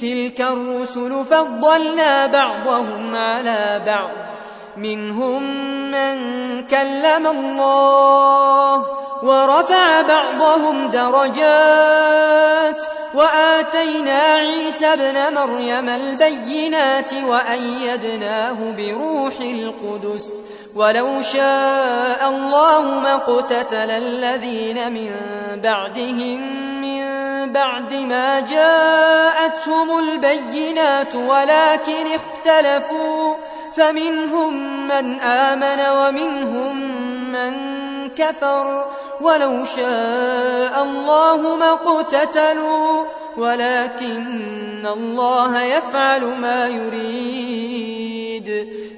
تلك الرسل فضلنا بعضهم على بعض منهم من كلم الله ورفع بعضهم درجات وآتينا عيسى ابن مريم البينات وأيدناه بروح القدس ولو شاء الله ما اقتتل الذين من بعدهم من بعد ما جاءتهم البينات ولكن اختلفوا فمنهم من آمن ومنهم من كفر ولو شاء الله ما اقتتلوا ولكن الله يفعل ما يريد